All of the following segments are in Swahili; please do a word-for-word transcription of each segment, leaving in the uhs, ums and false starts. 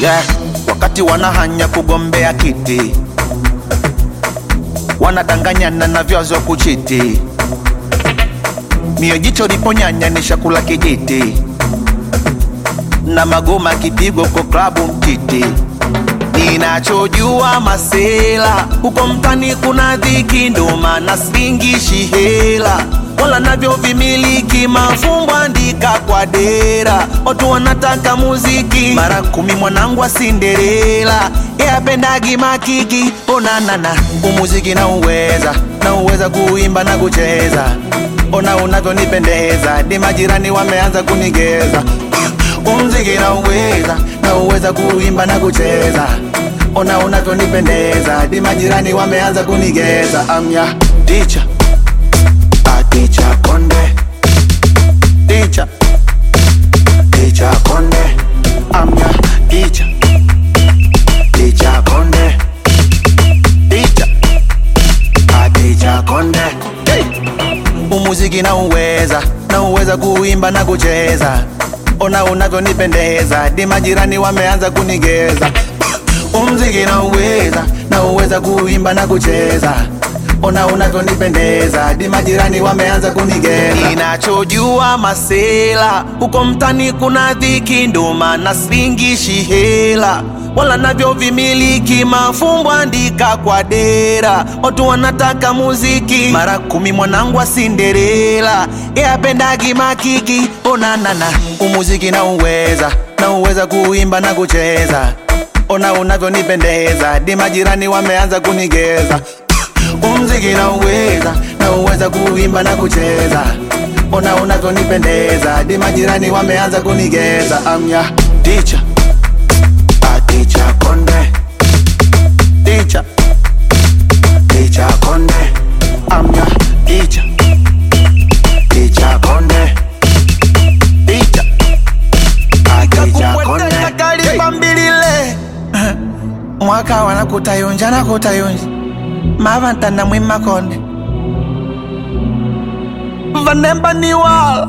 Yeah, wakati wanahanya kugombea kiti, wanadanganyana na vyazo kuchiti. Mio jicho liponyanya ni shakula kijiti, na magoma kipigo kwa klabu mtiti. Ninachojua masela, huko mtani kuna dhiki, ndo maana singishi hela. Wala navyo vimiliki mafumbo andika kwa dera. Watu wanataka muziki, mara kumi mwanangu wa Cinderella. Yea pendagi makiki, ona nana, umuziki na uweza, na uweza kuimba na kucheza. Ona unavyo nipendeza, di majirani wameanza kunigeza. Umuziki na uweza, na uweza kuimba na kucheza. Ona unavyo nipendeza, di majirani wameanza kunigeza. I'm ya teacher, a teacher Konde. Teacher, teacher Konde. I'm ya teacher, teacher Konde. Teacher, a teacher Konde. Hey! Umuziki na uweza, na uweza kuimba na kucheza. Ona unavyo nipendeza, di majirani wameanza kunigeza. Umuziki na uweza, na uweza kuimba na kucheza. Ona unavyo nipendeza, di majirani wameanza kunigeza. Ninachojua masela, huko mtani kuna dhiki, ndo maana singishi hela. Wala navyo vimiliki mafumbo andika kwa dera. Watu wanataka muziki, mara kumi mwanangu wa Cinderella. Yea pendagi makiki, ona nana, umuziki na uweza, na uweza kuimba na kucheza. Ona unavyo nipendeza, di majirani wameanza kunigeza. Umuziki na uweza, na uweza kuimba na kucheza. Ona unavyo nipendeza, di majirani wameanza kunigeza. I'm ya teacher, a teacher Konde. Teacher, teacher Konde. I'm ya teacher, teacher Konde. Teacher, a teacher Konde. Kalipambilile mwaka wana kutayonja na kutayonja mavanta na mwima Konde. Vanemba ni wala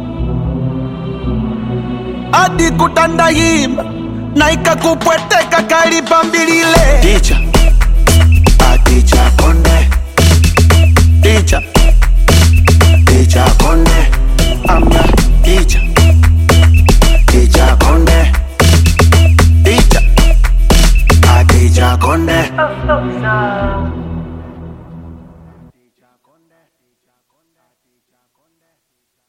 adi kutandahima na ikakupweteka kalipambilile. Teacher, a teacher Konde. Teacher, teacher Konde. I'm ya teacher, teacher Konde. Teacher, a teacher Konde. Oh, so sad.